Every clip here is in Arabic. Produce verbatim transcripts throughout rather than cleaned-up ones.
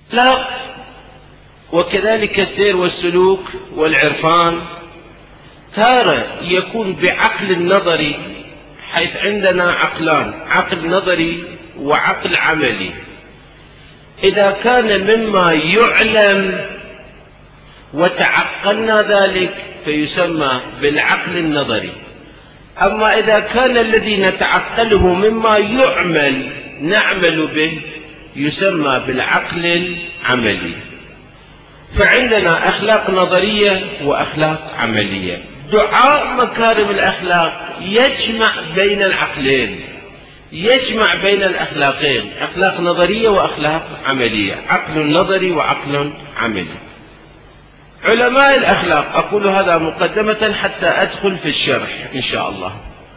لا، وكذلك السير والسلوك والعرفان تارة يكون بعقل النظري، حيث عندنا عقلان، عقل نظري وعقل عملي. إذا كان مما يعلم وتعقلنا ذلك فيسمى بالعقل النظري، أما إذا كان الذي نتعقله مما يعمل نعمل به يسمى بالعقل العملي. فعندنا أخلاق نظرية وأخلاق عملية. دعاء مكارم الأخلاق يجمع بين العقلين، يجمع بين الأخلاقين، أخلاق نظرية وأخلاق عملية، عقل نظري وعقل عملي. علماء الأخلاق، أقول هذا مقدمة حتى أدخل في الشرح إن شاء الله.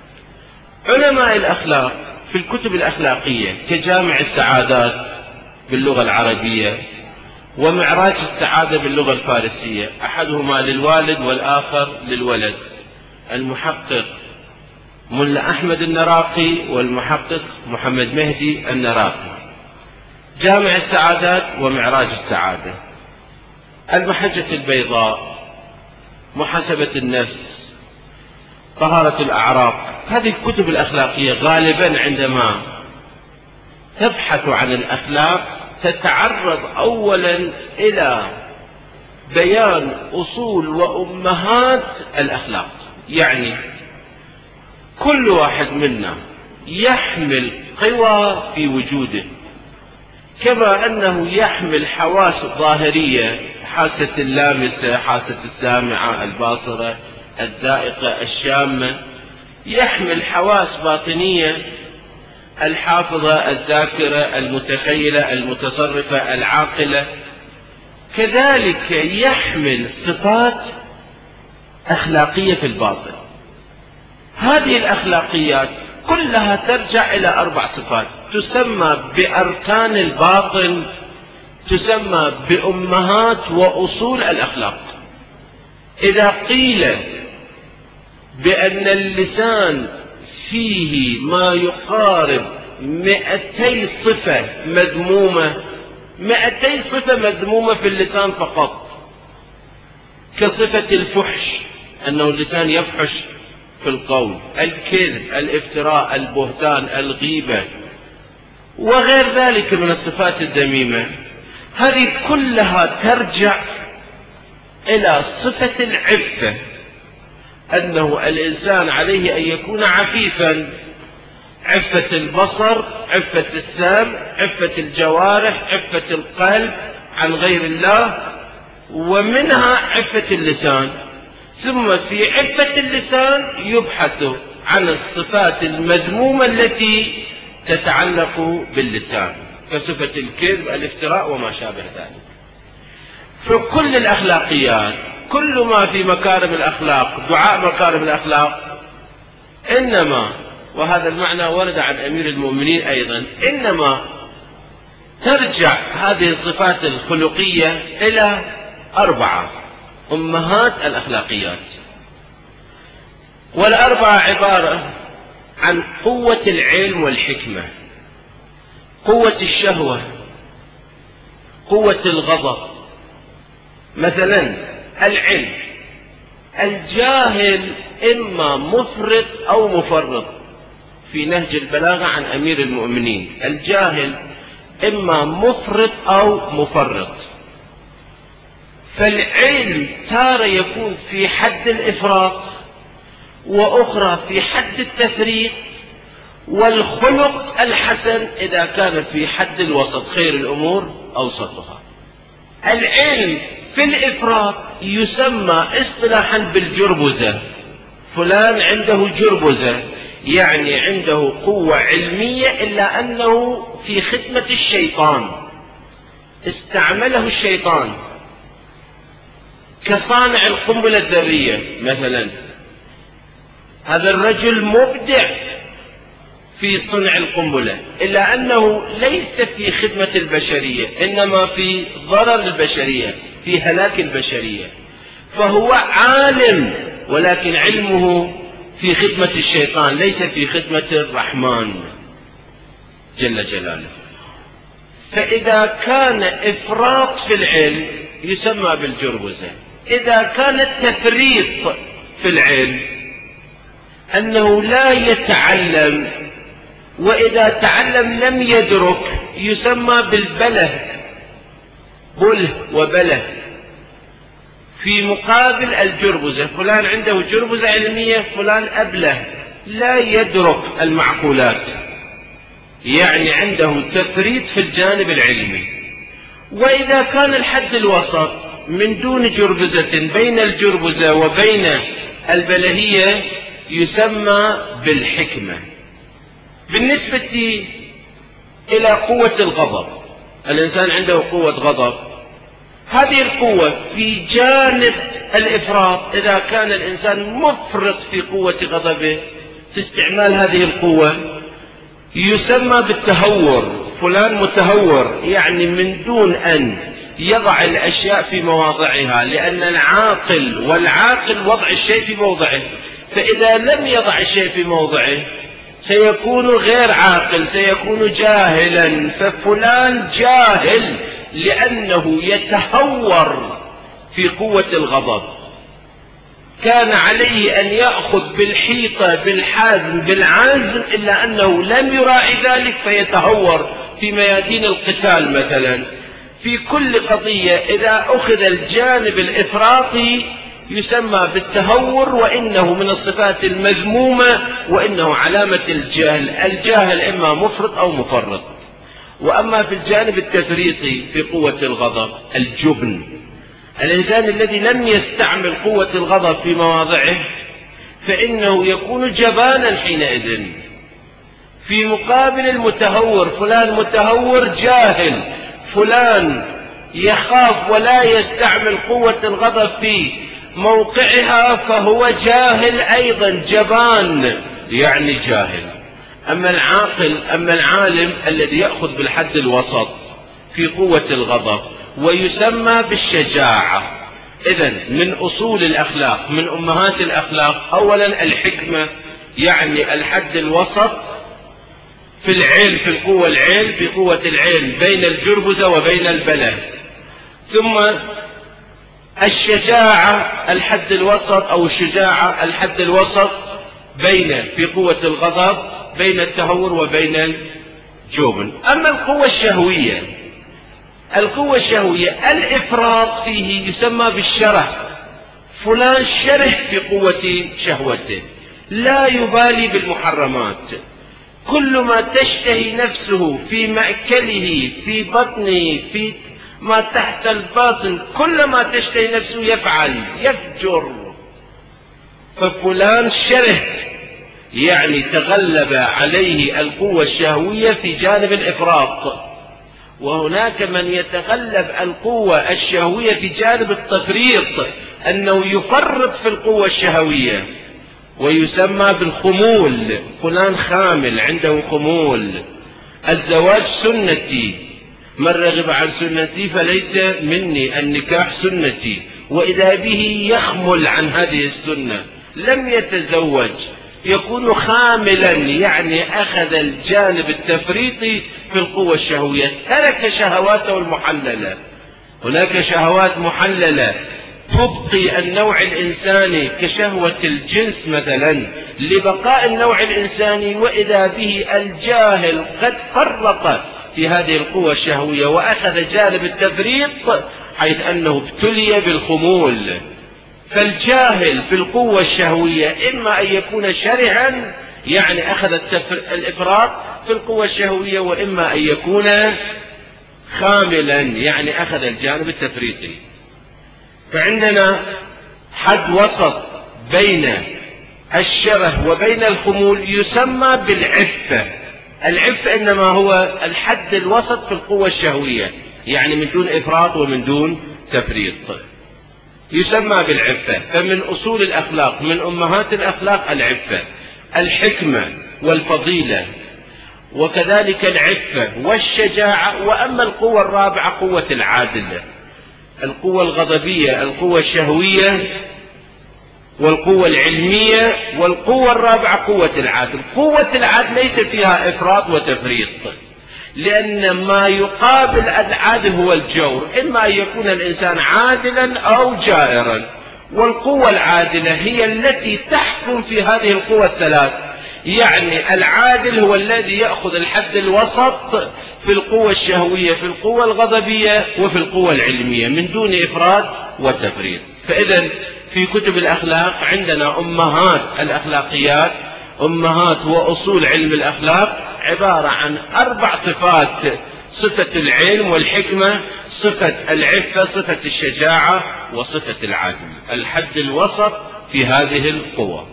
علماء الأخلاق في الكتب الأخلاقية كجامع السعادات باللغة العربية ومعراج السعادة باللغة الفارسية، أحدهما للوالد والآخر للولد، المحقق ملا أحمد النراقي والمحقق محمد مهدي النراقي. جامع السعادات ومعراج السعادة، المحجة البيضاء، محاسبة النفس، طهارة الأعراق. هذه الكتب الأخلاقية غالبا عندما تبحث عن الأخلاق تتعرض أولا إلى بيان أصول وأمهات الأخلاق، يعني كل واحد منا يحمل قوى في وجوده، كما أنه يحمل حواس ظاهرية، حاسة اللامسة، حاسة السامعة، الباصرة، الذائقة، الشامة، يحمل حواس باطنية، الحافظة، الذاكرة، المتخيلة، المتصرفة، العاقلة. كذلك يحمل صفات أخلاقية في الباطن. هذه الأخلاقيات كلها ترجع إلى أربع صفات تسمى بأركان الباطن، تسمى بأمهات وأصول الأخلاق. إذا قيل بأن اللسان فيه ما يقارب مئتي صفة مذمومة، مئتي صفة مذمومة في اللسان فقط، كصفة الفحش، أنه اللسان يفحش في القول، الكذب، الافتراء، البهتان، الغيبة، وغير ذلك من الصفات الذميمة. هذه كلها ترجع إلى صفة العفة، أنه الإنسان عليه أن يكون عفيفا، عفة البصر، عفة السمع، عفة الجوارح، عفة القلب عن غير الله، ومنها عفة اللسان. ثم في عفة اللسان يبحث عن الصفات المذمومة التي تتعلق باللسان، كصفة الكذب، الافتراء، وما شابه ذلك. فكل الأخلاقيات، كل ما في مكارم الأخلاق، دعاء مكارم الأخلاق، إنما، وهذا المعنى ورد عن أمير المؤمنين أيضا، إنما ترجع هذه الصفات الخلقية إلى أربعة أمهات الأخلاقيات، والأربعة عبارة عن قوة العلم والحكمة، قوة الشهوة، قوة الغضب. مثلا العلم، الجاهل إما مفرط أو مفرط، في نهج البلاغة عن أمير المؤمنين، الجاهل إما مفرط أو مفرط. فالعلم تارة يكون في حد الإفراط، وأخرى في حد التفريط، والخلق الحسن إذا كان في حد الوسط، خير الأمور أوسطها. العلم في الإفراط يسمى اصطلاحا بالجربزة، فلان عنده جربزة، يعني عنده قوة علمية إلا أنه في خدمة الشيطان، استعمله الشيطان، كصانع القنبلة الذرية مثلا. هذا الرجل مبدع في صنع القنبلة، إلا أنه ليس في خدمة البشرية، إنما في ضرر البشرية، في هلاك البشرية. فهو عالم، ولكن علمه في خدمة الشيطان، ليس في خدمة الرحمن جل جلاله. فإذا كان إفراط في العلم يسمى بالجربزة. إذا كان التفريط في العلم أنه لا يتعلم، وإذا تعلم لم يدرك، يسمى بالبله، بله وبله. في مقابل الجربزة، فلان عنده جربزة علمية، فلان أبله لا يدرك المعقولات، يعني عنده تفريط في الجانب العلمي. وإذا كان الحد الوسط من دون جربزة بين الجربزة وبين البلهية يسمى بالحكمة. بالنسبة إلى قوة الغضب، الإنسان عنده قوة غضب، هذه القوة في جانب الإفراط، إذا كان الإنسان مفرط في قوة غضبه في استعمال هذه القوة يسمى بالتهور. فلان متهور، يعني من دون أن يضع الأشياء في مواضعها، لأن العاقل والعاقل وضع الشيء في موضعه، فإذا لم يضع الشيء في موضعه سيكون غير عاقل، سيكون جاهلا. ففلان جاهل لأنه يتهور في قوة الغضب. كان عليه أن يأخذ بالحيطة بالحازم بالعزم، إلا أنه لم يراعي ذلك فيتهور في ميادين القتال مثلا. في كل قضية إذا أخذ الجانب الإفراطي يسمى بالتهور، وإنه من الصفات المذمومة، وإنه علامة الجهل. الجاهل إما مفرط أو مفرط. وأما في الجانب التفريطي في قوة الغضب الجبن، الإنسان الذي لم يستعمل قوة الغضب في مواضعه فإنه يكون جبانا حينئذ. في مقابل المتهور، فلان متهور جاهل، فلان يخاف ولا يستعمل قوة الغضب في موقعها فهو جاهل أيضا، جبان يعني جاهل. أما العاقل، أما العالم الذي يأخذ بالحد الوسط في قوة الغضب ويسمى بالشجاعة. إذن من أصول الأخلاق، من أمهات الأخلاق، أولا الحكمة، يعني الحد الوسط في العين، في القوة العين، في قوة العين بين الجربزة وبين البله. ثم الشجاعة الحد الوسط، أو الشجاعة الحد الوسط بين في قوة الغضب بين التهور وبين الجبن. أما القوة الشهوية، القوة الشهوية الإفراط فيه يسمى بالشره. فلان شره في قوة شهوته، لا يبالي بالمحرمات، كل ما تشتهي نفسه في مأكله، في بطنه، في ما تحت الباطن، كل ما تشتهي نفسه يفعل، يفجر. ففلان شره، يعني تغلب عليه القوة الشهوية في جانب الإفراط. وهناك من يتغلب القوة الشهوية في جانب التفريط، أنه يفرط في القوة الشهوية، ويسمى بالخمول. فلان خامل، عنده خمول. الزواج سنتي، من رغب عن سنتي فليس مني، النكاح سنتي، وإذا به يخمل عن هذه السنة لم يتزوج يكون خاملا، يعني أخذ الجانب التفريطي في القوة الشهوية، ترك شهواته المحللة. هناك شهوات محللة تبقي النوع الإنساني كشهوة الجنس مثلا لبقاء النوع الإنساني، وإذا به الجاهل قد فرط في هذه القوة الشهوية وأخذ جانب التفريط، حيث أنه ابتلي بالخمول. فالجاهل في القوة الشهوية إما أن يكون شرعا، يعني أخذ الإفراط في القوة الشهوية، وإما أن يكون خاملا، يعني أخذ الجانب التفريطي. فعندنا حد وسط بين الشره وبين الخمول يسمى بالعفة. العفة إنما هو الحد الوسط في القوة الشهوية، يعني من دون إفراط ومن دون تفريط، يسمى بالعفة. فمن أصول الأخلاق، من أمهات الأخلاق العفة، الحكمة والفضيلة، وكذلك العفة والشجاعة. وأما القوة الرابعة قوة العادل، القوة الغضبية، القوة الشهوية، والقوة العلمية، والقوة الرابعة قوة العدل. قوة العدل ليس فيها إفراط وتفريط، لأن ما يقابل العدل هو الجور، إما أن يكون الإنسان عادلا أو جائرا، والقوة العادلة هي التي تحكم في هذه القوى الثلاث. يعني العادل هو الذي يأخذ الحد الوسط في القوة الشهوية، في القوة الغضبية، وفي القوة العلمية، من دون إفراط وتفريط. فإذا في كتب الأخلاق عندنا أمهات الأخلاقيات، أمهات وأصول علم الأخلاق، عبارة عن أربع صفات: صفة العلم والحكمة، صفة العفة، صفة الشجاعة، وصفة العدل، الحد الوسط في هذه القوة.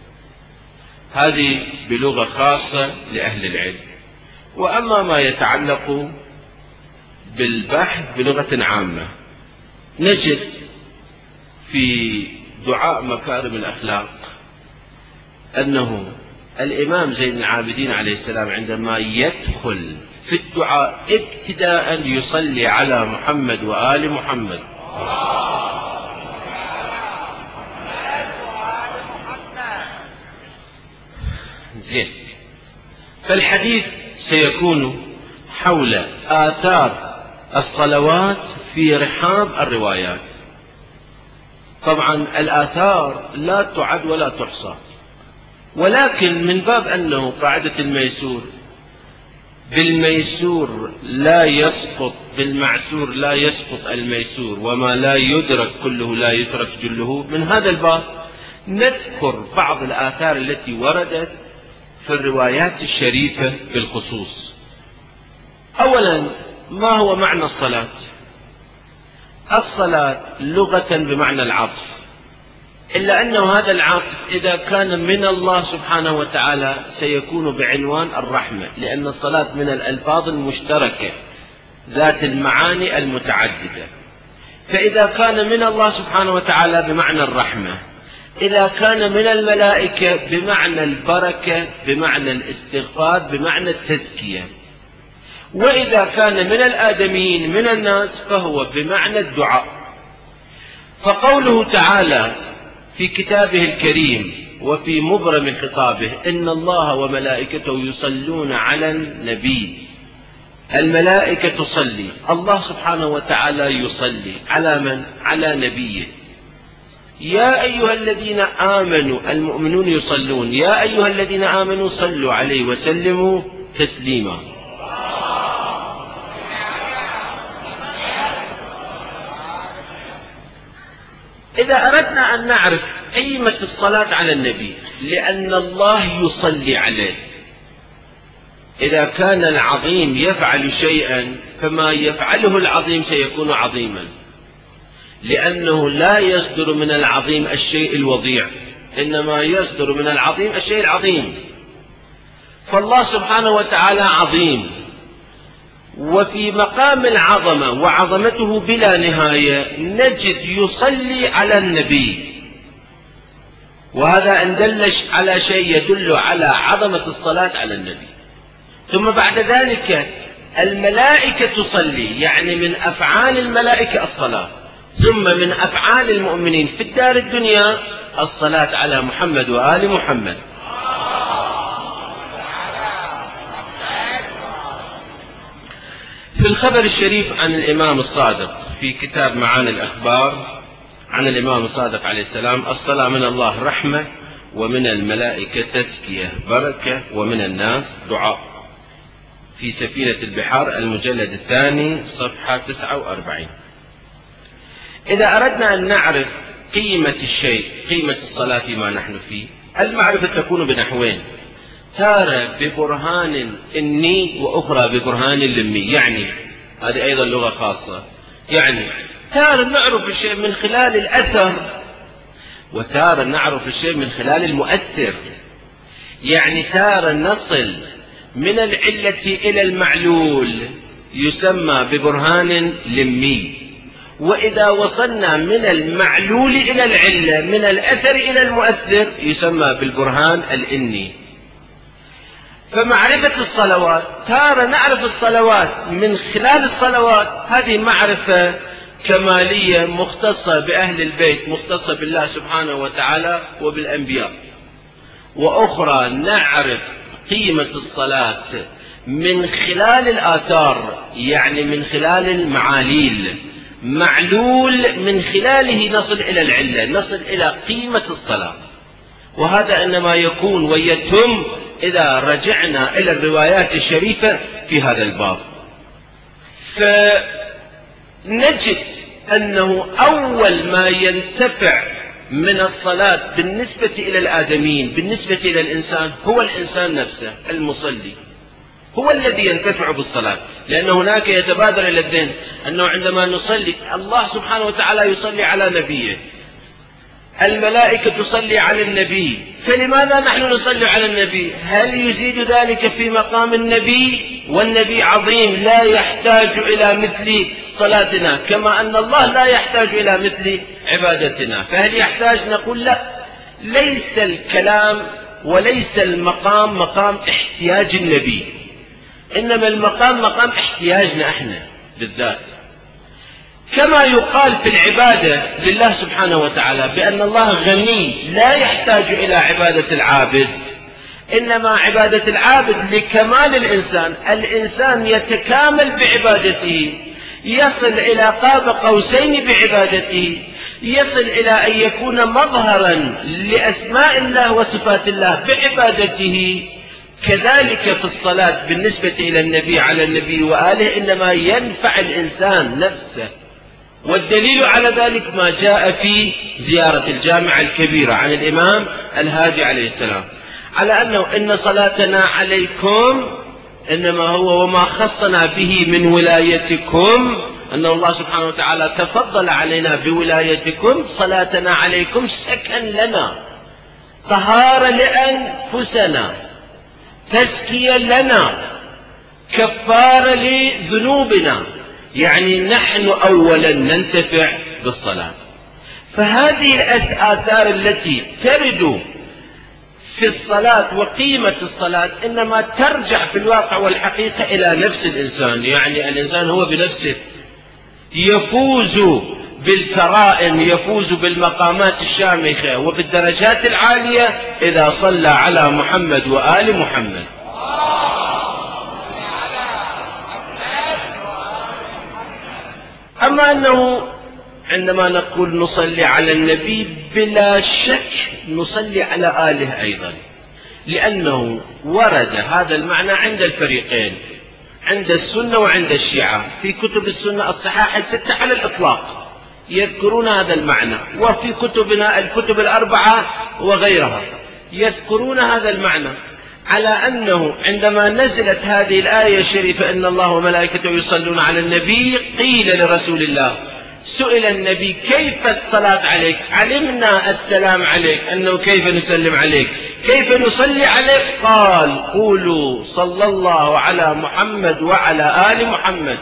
هذه بلغة خاصة لأهل العلم. وأما ما يتعلق بالبحث بلغة عامة، نجد في دعاء مكارم الأخلاق أنه الإمام زين العابدين عليه السلام عندما يدخل في الدعاء ابتداء يصلي على محمد وآل محمد. زين. فالحديث سيكون حول آثار الصلوات في رحاب الروايات. طبعا الآثار لا تعد ولا تحصى، ولكن من باب أنه قاعدة الميسور، بالميسور لا يسقط، بالمعسور لا يسقط الميسور، وما لا يدرك كله لا يترك جله. من هذا الباب نذكر بعض الآثار التي وردت في الروايات الشريفة بالخصوص. أولا، ما هو معنى الصلاة؟ الصلاة لغة بمعنى العطف، إلا أنه هذا العطف إذا كان من الله سبحانه وتعالى سيكون بعنوان الرحمة، لأن الصلاة من الألفاظ المشتركة ذات المعاني المتعددة. فإذا كان من الله سبحانه وتعالى بمعنى الرحمة، إذا كان من الملائكة بمعنى البركة، بمعنى الاستغفار، بمعنى التزكية، وإذا كان من الآدميين من الناس فهو بمعنى الدعاء. فقوله تعالى في كتابه الكريم وفي مبرم خطابه: إن الله وملائكته يصلون على النبي. الملائكة تصلي، الله سبحانه وتعالى يصلي على من؟ على نبيه. يا أيها الذين آمنوا، المؤمنون يصلون، يا أيها الذين آمنوا صلوا عليه وسلموا تسليما. إذا أردنا أن نعرف قيمة الصلاة على النبي، لأن الله يصلي عليه، إذا كان العظيم يفعل شيئا فما يفعله العظيم سيكون عظيما، لأنه لا يصدر من العظيم الشيء الوضيع، إنما يصدر من العظيم الشيء العظيم. فالله سبحانه وتعالى عظيم، وفي مقام العظمة وعظمته بلا نهاية نجد يصلي على النبي، وهذا إن دل على شيء يدل على عظمة الصلاة على النبي. ثم بعد ذلك الملائكة تصلي، يعني من أفعال الملائكة الصلاة، ثم من أفعال المؤمنين في الدار الدنيا الصلاة على محمد وآل محمد. في الخبر الشريف عن الإمام الصادق في كتاب معاني الأخبار عن الإمام الصادق عليه السلام: الصلاة من الله رحمة، ومن الملائكة تزكية بركة، ومن الناس دعاء. في سفينة البحار المجلد الثاني صفحة تسعة وأربعين. إذا أردنا أن نعرف قيمة الشيء، قيمة الصلاة فيما نحن فيه، المعرفة تكون بنحوين: تارة ببرهان إني، وأخرى ببرهان لمي. يعني هذه أيضا لغة خاصة، يعني تارة نعرف الشيء من خلال الأثر، وتارة نعرف الشيء من خلال المؤثر. يعني تارة نصل من العلة إلى المعلول يسمى ببرهان لمي، وإذا وصلنا من المعلول إلى العلة، من الأثر إلى المؤثر، يسمى بالبرهان الإني. فمعرفة الصلوات، تارة نعرف الصلوات من خلال الصلوات، هذه معرفة كمالية مختصة بأهل البيت، مختصة بالله سبحانه وتعالى وبالأنبياء. وأخرى نعرف قيمة الصلاة من خلال الآثار، يعني من خلال المعاليل، معلول من خلاله نصل إلى العلة، نصل إلى قيمة الصلاة. وهذا إنما يكون ويتم إذا رجعنا إلى الروايات الشريفة في هذا الباب. فنجد أنه أول ما ينتفع من الصلاة بالنسبة إلى الآدميين، بالنسبة إلى الإنسان، هو الإنسان نفسه المصلي، هو الذي ينتفع بالصلاة. لأن هناك يتبادر إلى الذهن أنه عندما نصلي الله سبحانه وتعالى يصلي على نبيه، الملائكة تصلي على النبي، فلماذا نحن نصلي على النبي؟ هل يزيد ذلك في مقام النبي؟ والنبي عظيم لا يحتاج إلى مثل صلاتنا، كما أن الله لا يحتاج إلى مثل عبادتنا. فهل يحتاج؟ نقول لا، ليس الكلام وليس المقام مقام احتياج النبي، إنما المقام مقام احتياجنا احنا بالذات. كما يقال في العبادة لله سبحانه وتعالى بأن الله غني لا يحتاج إلى عبادة العابد، إنما عبادة العابد لكمال الإنسان، الإنسان يتكامل بعبادته، يصل إلى قاب قوسين بعبادته، يصل إلى أن يكون مظهرا لأسماء الله وصفات الله بعبادته. كذلك في الصلاة بالنسبة إلى النبي على النبي وآله إنما ينفع الإنسان نفسه. والدليل على ذلك ما جاء في زيارة الجامعة الكبيرة عن الإمام الهادي عليه السلام، على أنه إن صلاتنا عليكم إنما هو وما خصنا به من ولايتكم، أن الله سبحانه وتعالى تفضل علينا بولايتكم، صلاتنا عليكم سكن لنا، طهارة لأنفسنا، تزكية لنا، كفارة لذنوبنا، يعني نحن أولا ننتفع بالصلاة. فهذه الآثار التي ترد في الصلاة وقيمة الصلاة إنما ترجع في الواقع والحقيقة إلى نفس الإنسان، يعني الإنسان هو بنفسه يفوز بالكرائم، يفوز بالمقامات الشامخة وبالدرجات العالية إذا صلى على محمد وآل محمد. أما أنه عندما نقول نصلي على النبي بلا شك نصلي على آله أيضا، لأنه ورد هذا المعنى عند الفريقين، عند السنة وعند الشيعة. في كتب السنة الصحاح الستة على الإطلاق يذكرون هذا المعنى، وفي كتبنا الكتب الأربعة وغيرها يذكرون هذا المعنى، على أنه عندما نزلت هذه الآية الشريفة إن الله وملائكته يصلون على النبي، قيل لرسول الله، سئل النبي كيف الصلاة عليك؟ علمنا السلام عليك، أنه كيف نسلم عليك، كيف نصلي عليك؟ قال قولوا صلى الله على محمد وعلى آل محمد.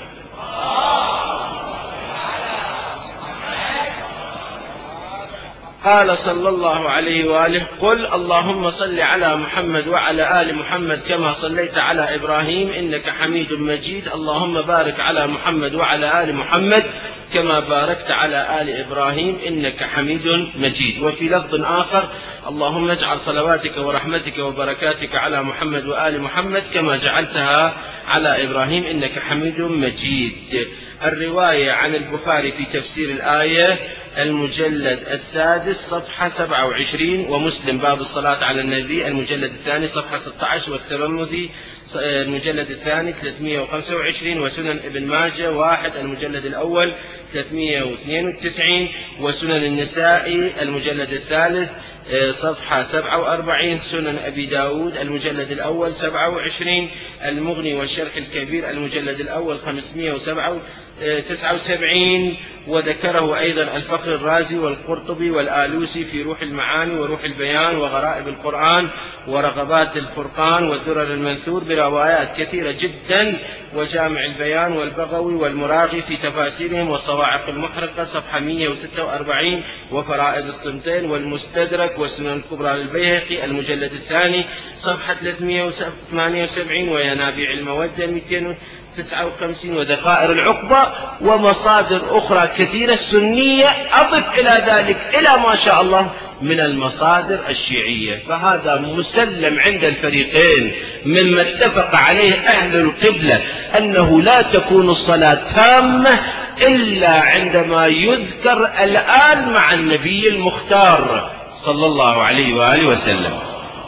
قال صلى الله عليه وآله قل اللهم صل على محمد وعلى آل محمد كما صليت على إبراهيم إنك حميد مجيد، اللهم بارك على محمد وعلى آل محمد كما باركت على آل إبراهيم إنك حميد مجيد. وفي لفظ آخر اللهم اجعل صلواتك ورحمتك وبركاتك على محمد وآل محمد كما جعلتها على إبراهيم إنك حميد مجيد. الرواية عن البخاري في تفسير الآية المجلد السادس صفحة سبعة وعشرين، ومسلم باب الصلاة على النبي المجلد الثاني صفحة ستة عشر، والترمذي المجلد الثاني ثلاثمئة وخمسة وعشرين، وسنن ابن ماجه واحد المجلد الأول ثلاثمئة واثنين وتسعين، وسنن النسائي المجلد الثالث صفحة سبعة وأربعين، سنن أبي داود المجلد الأول سبعة وعشرين، المغني والشرح الكبير المجلد الأول خمسمئة وتسعة وسبعين، وذكره أيضا الفخر الرازي والقرطبي والآلوسي في روح المعاني وروح البيان وغرائب القرآن ورغبات الفرقان والدرر المنثور بروايات كثيرة جدا، وجامع البيان والبغوي والمراغي في تفاسيرهم والصواعق المحرقة صفحة مئة وستة وأربعين، وفرائد الصمتين والمستدرك والسنن الكبرى للبيهقي المجلد الثاني صفحة ثلاثمئة وثمانية وسبعين، وينابيع المودة مئتين وتسعة وخمسين، وذخائر العقبة ومصادر أخرى كثيرة سنية. أضف إلى ذلك إلى ما شاء الله من المصادر الشيعية، فهذا مسلم عند الفريقين مما اتفق عليه أهل القبلة أنه لا تكون الصلاة تامة إلا عندما يذكر الآل مع النبي المختار صلى الله عليه وآله وسلم.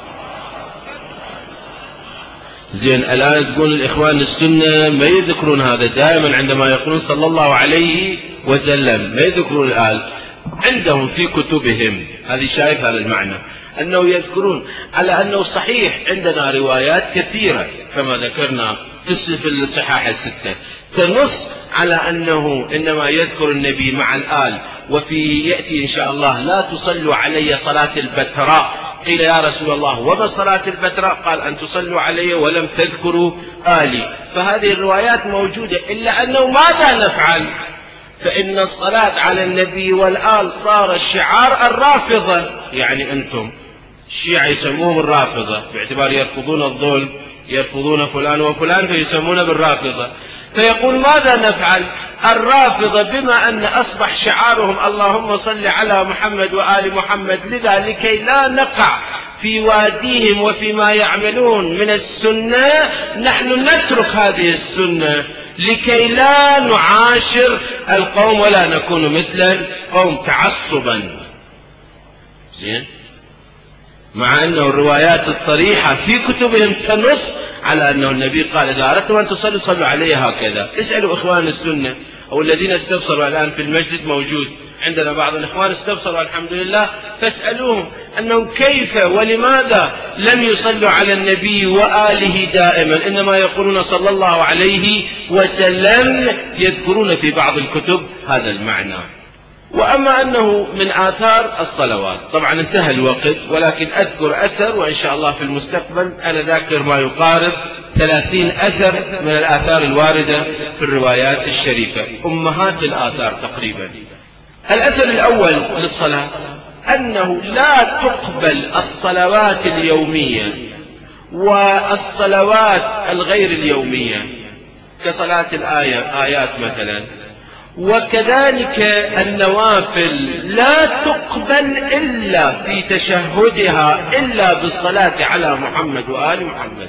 زين، الآن تقول الإخوان السنة ما يذكرون هذا، دائما عندما يقولون صلى الله عليه وسلم ما يذكرون الآل، عندهم في كتبهم هذه شايف هذا المعنى أنه يذكرون، على أنه صحيح عندنا روايات كثيرة كما ذكرنا في الصحاح الستة تنص على أنه إنما يذكر النبي مع الآل. وفي يأتي إن شاء الله لا تصلوا علي صلاة البتراء، قيل يا رسول الله وما صلاة البتراء؟ قال أن تصلوا علي ولم تذكروا آلي. فهذه الروايات موجودة، إلا أنه ماذا نفعل؟ فإن الصلاة على النبي والآل صار الشعار الرافضة، يعني أنتم الشيعة يسموهم الرافضة باعتبار يرفضون الظلم، يرفضون فلان وفلان فيسمون بالرافضة. فيقول ماذا نفعل؟ الرافضة بما أن أصبح شعارهم اللهم صل على محمد وآل محمد، لذا لكي لا نقع في واديهم وفيما يعملون من السنة نحن نترك هذه السنة لكي لا نعاشر القوم ولا نكون مثل القوم تعصبا. زين، مع أنه الروايات الصريحة في كتبهم تنص على أنه النبي قال إذا أردتم أن تصلوا صلوا عليه هكذا. اسألوا إخوان السنة أو الذين استبصروا الآن في المسجد، موجود عندنا بعض الإخوان استبصروا الحمد لله، فاسألوهم أنهم كيف ولماذا لم يصلوا على النبي وآله دائما، إنما يقولون صلى الله عليه وسلم، يذكرون في بعض الكتب هذا المعنى. وأما أنه من آثار الصلوات، طبعا انتهى الوقت، ولكن أذكر أثر وإن شاء الله في المستقبل أنا ذاكر ما يقارب ثلاثين أثر من الآثار الواردة في الروايات الشريفة، أمهات الآثار تقريبا. الأثر الأول للصلاة أنه لا تقبل الصلوات اليومية والصلوات الغير اليومية كصلاة الآية آيات مثلا، وكذلك النوافل لا تقبل إلا في تشهدها إلا بالصلاة على محمد وآل محمد.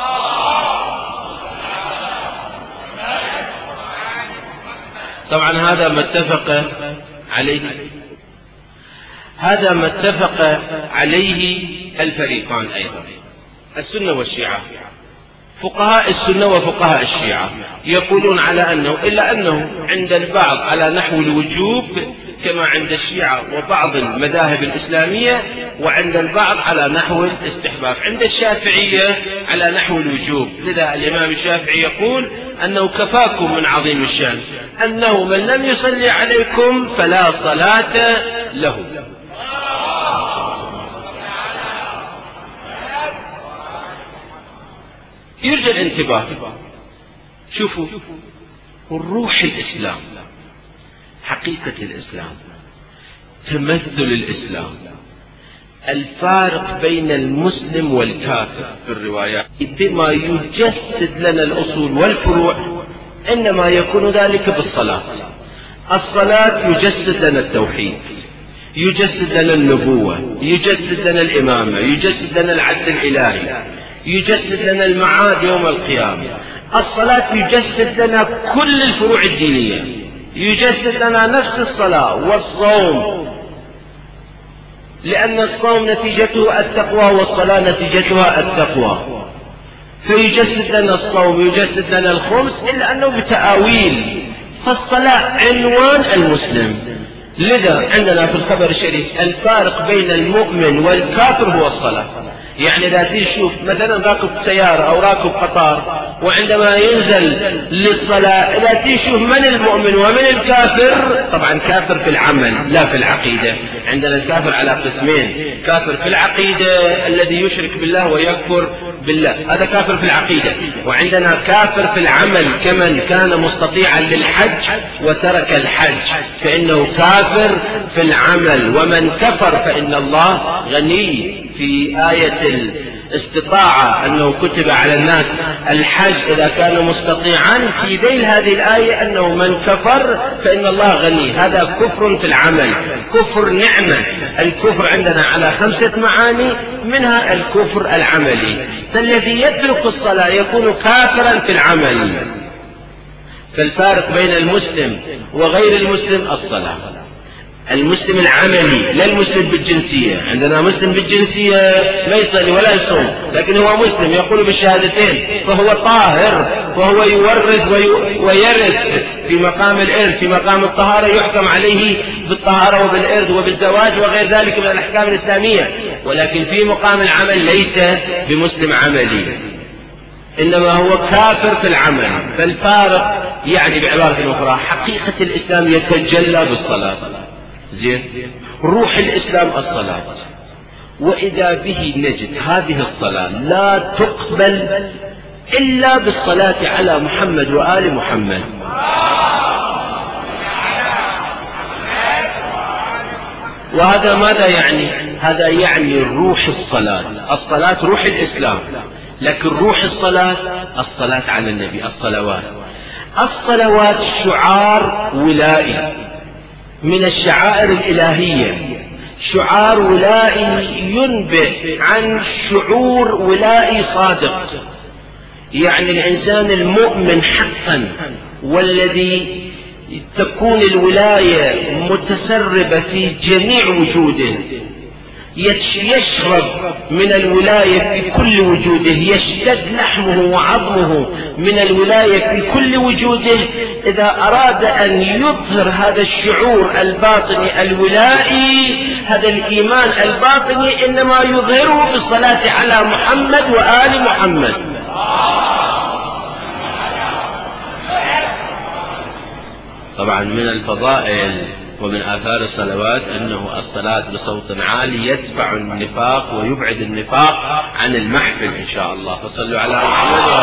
طبعا هذا ما اتفق عليه هذا ما اتفق عليه الفريقان أيضا، السنة والشيعة. فقهاء السنة وفقهاء الشيعة يقولون على أنه، إلا أنه عند البعض على نحو الوجوب كما عند الشيعة وبعض المذاهب الإسلامية، وعند البعض على نحو الاستحباب. عند الشافعية على نحو الوجوب، لذا الإمام الشافعي يقول أنه كفاكم من عظيم الشان أنه من لم يصلي عليكم فلا صلاة له. يرجى الانتباه، شوفوا الروح الإسلام، حقيقة الإسلام، تمثل الإسلام، الفارق بين المسلم والكافر في الروايات بما يجسد لنا الأصول والفروع، إنما يكون ذلك بالصلاة. الصلاة يجسد لنا التوحيد، يجسد لنا النبوة، يجسد لنا الإمامة، يجسد لنا العدل الإلهي، يجسد لنا المعاد يوم القيامة. الصلاة يجسد لنا كل الفروع الدينية، يجسد لنا نفس الصلاة والصوم، لأن الصوم نتيجته التقوى والصلاة نتيجتها التقوى، فيجسد لنا الصوم، يجسد لنا الخمس، إلا أنه بتأويل. فالصلاة عنوان المسلم. لذا عندنا في الخبر الشريف الفارق بين المؤمن والكافر هو الصلاة. يعني إذا تشوف مثلا راكب سيارة أو راكب قطار، وعندما ينزل للصلاة إذا تشوف من المؤمن ومن الكافر، طبعا كافر في العمل لا في العقيدة. عندنا الكافر على قسمين، كافر في العقيدة الذي يشرك بالله ويكفر بالله، هذا كافر في العقيدة. وعندنا كافر في العمل كمن كان مستطيعا للحج وترك الحج، فإنه كافر في العمل. ومن كفر فإن الله غني. في آية استطاع أنه كتب على الناس الحج إذا كان مستطيعا، في ذيل هذه الآية أنه من كفر فإن الله غني. هذا كفر في العمل، كفر نعمة. الكفر عندنا على خمسة معاني، منها الكفر العملي. فالذي يترك الصلاة يكون كافرا في العمل. فالفارق بين المسلم وغير المسلم الصلاة. المسلم العملي، لا المسلم بالجنسية. عندنا مسلم بالجنسية ما يصلي ولا يصوم، لكن هو مسلم يقول بالشهادتين، فهو طاهر، وهو يورث ويرث في مقام الإرث، في مقام الطهارة يحكم عليه بالطهارة وبالإرث وبالزواج وغير ذلك من الأحكام الإسلامية. ولكن في مقام العمل ليس بمسلم عملي، إنما هو كافر في العمل. فالفارق يعني بعبارة أخرى حقيقة الإسلام يتجلى بالصلاة. زين، روح الإسلام الصلاة، وإذا به نجد هذه الصلاة لا تقبل إلا بالصلاة على محمد وآل محمد. وهذا ماذا يعني؟ هذا يعني روح الصلاة. الصلاة روح الإسلام، لكن روح الصلاة الصلاة على النبي، الصلوات. الصلوات شعار ولائي من الشعائر الإلهية، شعار ولائي ينبئ عن شعور ولائي صادق. يعني الإنسان المؤمن حقا والذي تكون الولاية متسربة في جميع وجوده، يشرب من الولاية في كل وجوده، يشتد لحمه وعظمه من الولاية في كل وجوده. إذا أراد أن يظهر هذا الشعور الباطني الولائي، هذا الإيمان الباطني، إنما يظهره بالصلاة على محمد وآل محمد. طبعا من الفضائل ومن آثار الصلوات أنه الصلاة بصوت عالي يدفع النفاق ويبعد النفاق عن المحفل إن شاء الله. فصلوا على محمد.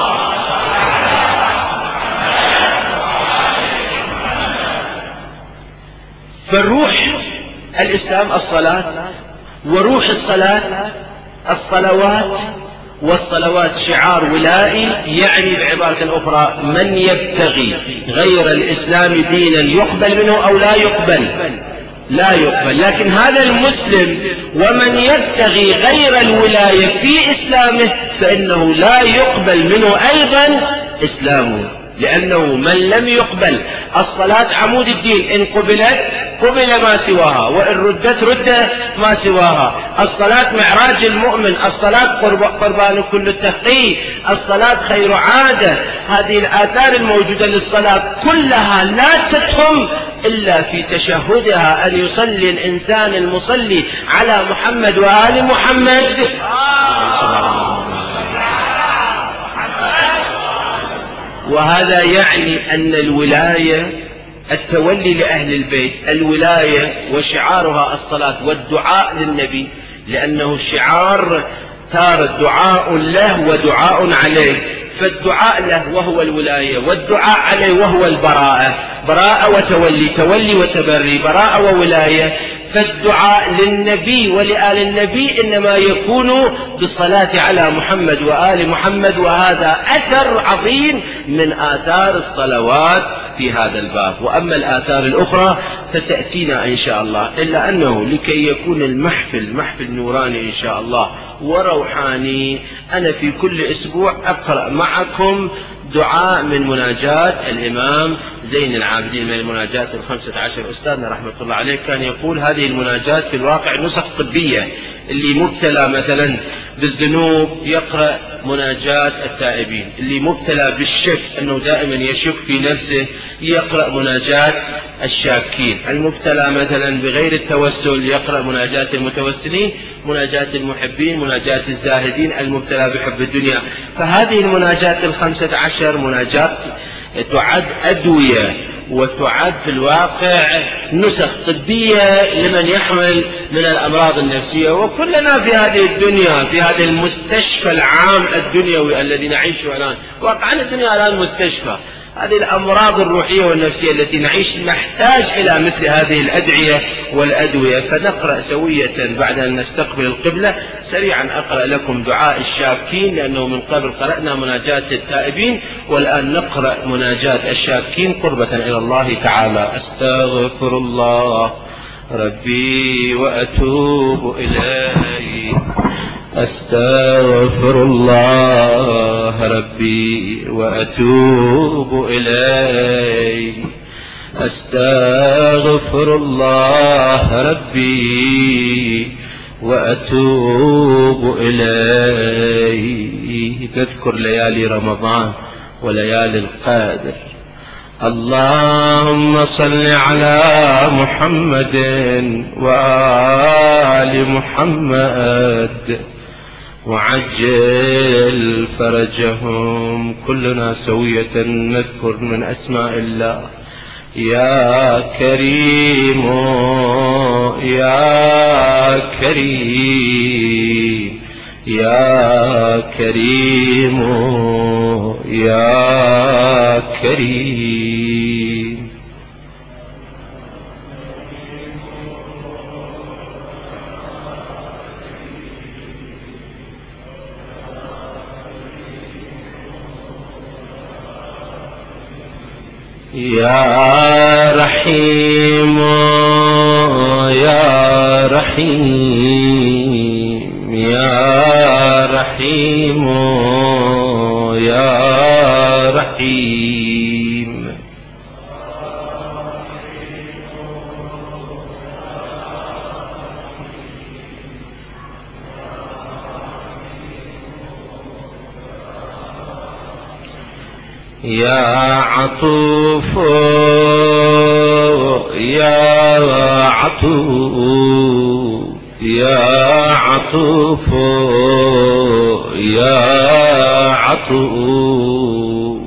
فالروح الإسلام الصلاة، وروح الصلاة الصلوات، والصلوات شعار ولائي. يعني بعبارة أخرى من يبتغي غير الإسلام دينا يقبل منه أو لا يقبل، لا يقبل. لكن هذا المسلم ومن يبتغي غير الولاية في إسلامه فإنه لا يقبل منه أيضا إسلامه، لأنه من لم يقبل الصلاة عمود الدين، إن قبلت قبل ما سواها، وإن ردت رد ما سواها. الصلاة معراج المؤمن، الصلاة قربان كل التقي، الصلاة خير عادة. هذه الآثار الموجودة للصلاة كلها لا تتم إلا في تشهدها أن يصلي الإنسان المصلي على محمد وآل محمد. وهذا يعني أن الولاية التولي لأهل البيت، الولاية وشعارها الصلاة والدعاء للنبي، لأنه شعار تارة دعاء له ودعاء عليه. فالدعاء له وهو الولاية، والدعاء عليه وهو البراءة، براءة وتولي، تولي وتبري، براءة وولاية. فالدعاء للنبي ولآل النبي إنما يكون بالصلاة على محمد وآل محمد. وهذا أثر عظيم من آثار الصلوات في هذا الباب. وأما الآثار الأخرى فتأتينا إن شاء الله، إلا أنه لكي يكون المحفل محفل نوراني إن شاء الله وروحاني، أنا في كل أسبوع أقرأ معكم دعاء من مناجات الإمام زين العابدين، من المناجات الخمسة عشر. أستاذنا رحمة الله عليه كان يقول هذه المناجات في الواقع نسخ طبية، اللي مبتلى مثلا بالذنوب يقرأ مناجات التائبين، اللي مبتلى بالشك أنه دائما يشك في نفسه يقرأ مناجات الشاكين، المبتلى مثلا بغير التوسل يقرأ مناجات المتوسلين، مناجات المحبين، مناجات الزاهدين، المبتلى بحب الدنيا. فهذه المناجات الخمسة عشر مناجات تعد أدوية وتعد في الواقع نسخ طبية لمن يحمل من الأمراض النفسية. وكلنا في هذه الدنيا، في هذا المستشفى العام الدنيوي الذي نعيشه الآن، واقعا الدنيا الآن مستشفى، هذه الأمراض الروحية والنفسية التي نعيش نحتاج إلى مثل هذه الأدعية والأدوية. فنقرأ سوية بعد أن نستقبل القبلة. سريعا أقرأ لكم دعاء الشاكين لأنه من قبل قرأنا مناجاة التائبين، والآن نقرأ مناجاة الشاكين قربة إلى الله تعالى. أستغفر الله ربي وأتوب إليه، أستغفر الله ربي وأتوب إليه، أستغفر الله ربي وأتوب إليه. تذكر ليالي رمضان وليالي القدر. اللهم صل على محمد وآل محمد وعجل فرجهم. كلنا سوية نذكر من أسماء الله. يا كريم يا كريم يا كريم يا كريم. يا رحيم يا رحيم يا رحيم يا رحيم. يا عطوف يا عطوف يا عطوف يا عطوف.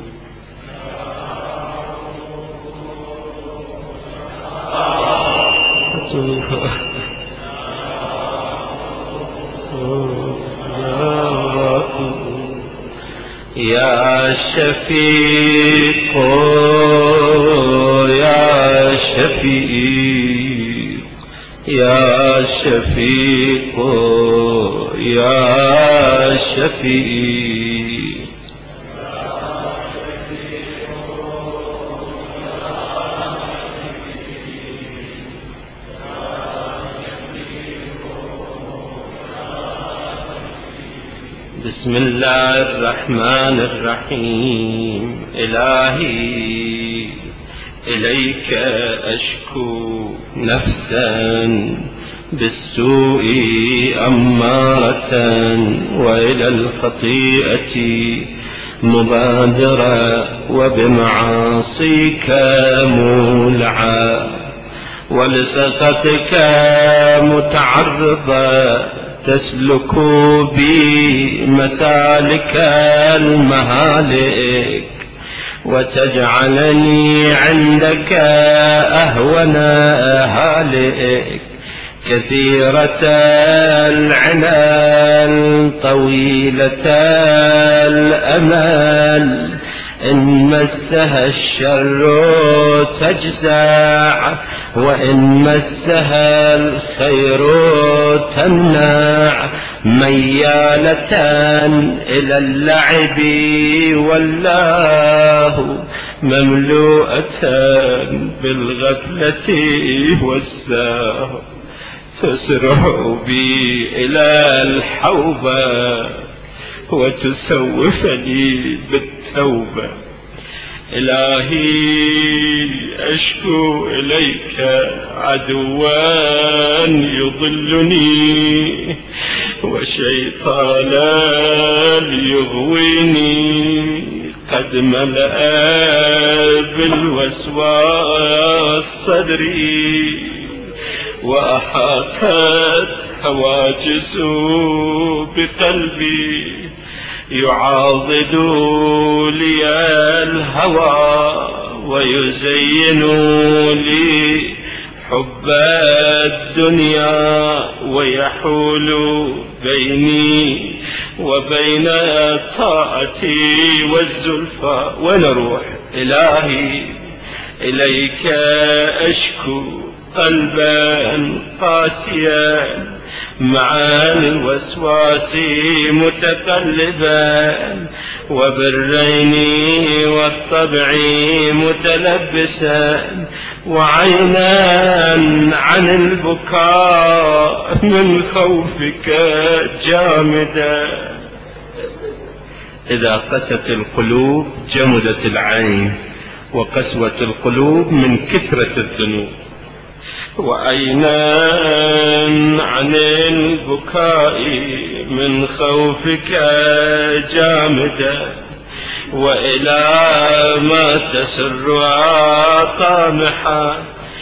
يا شفيق يا شفيق يا شفيق يا شفيق. بسم الله الرحمن الرحيم. إلهي إليك أشكو نفسا بالسوء أمارة، وإلى الخطيئة مبادرة، وبمعاصيك مولعة، ولسخطك متعرضة، تسلك بي مسالك المهالك، وتجعلني عندك أهون هالك. كثيرة العنان طويلة الأمل، إن مسها الشر تجزع، وإن مسها الخير تمنع. ميالة إلى اللعب والله، مملوءة بالغفلة والسهو، تسرع بي إلى الحوبة، وتسوفني بالتوبة. إلهي أشكو إليك عدوا يضلني، وشيطانا يغويني، قد ملأ بالوسواس صدري، وأحاطت هواجس بقلبي، يعاضد لي الهوى، ويزين لي حب الدنيا، ويحول بيني وبين طاعتي والزلفى. ونروح إلهي إليك أشكو قلبا قاسيا مع الوسواس متقلبا وبالرين والطبع متلبسا وعينا عن البكاء من خوفك جامدا. إذا قست القلوب جمدت العين، وقسوة القلوب من كثرة الذنوب. وعينا عن البكاء من خوفك جامدا، وإلى ما تسر طامحا.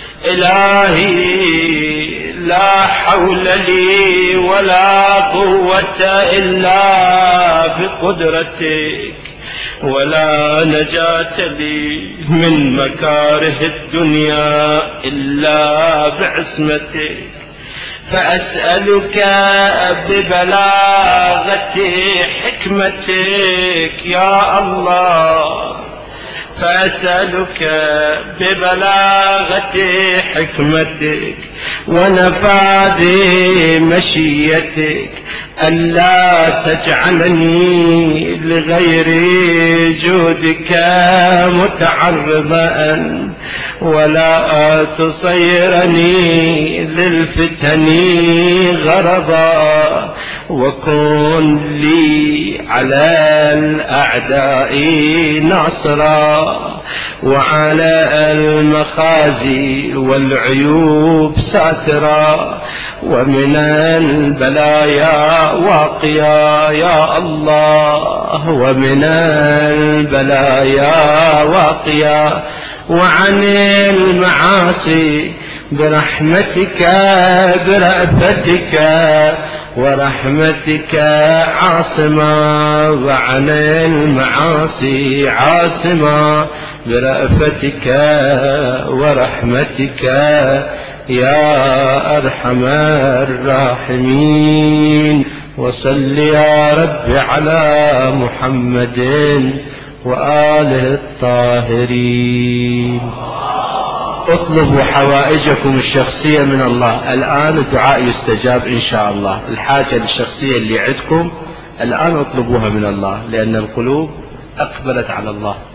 إلهي لا حول لي ولا قوة إلا بقدرتك، ولا نجاة لي من مكاره الدنيا إلا بعصمتك. فأسألك ببلاغة حكمتك يا الله، فأسألك ببلاغة حكمتك ونفاذ مشيتك ألا تجعلني لغير جودك متعرضا، ولا تصيرني للفتن غرضا. وكن لي على الأعداء ناصرا، وعلى المخازي والعيوب ساترا، ومن البلايا واقيا يا الله، ومن البلايا واقيا، وعن المعاصي برحمتك برأفتك ورحمتك عاصما، وعن المعاصي عاصما برأفتك ورحمتك يا أرحم الراحمين. وصل يا رب على محمد وآله الطاهرين. اطلبوا حوائجكم الشخصية من الله الآن، الدعاء يستجاب إن شاء الله. الحاجة الشخصية اللي عندكم الآن اطلبوها من الله، لأن القلوب أقبلت على الله.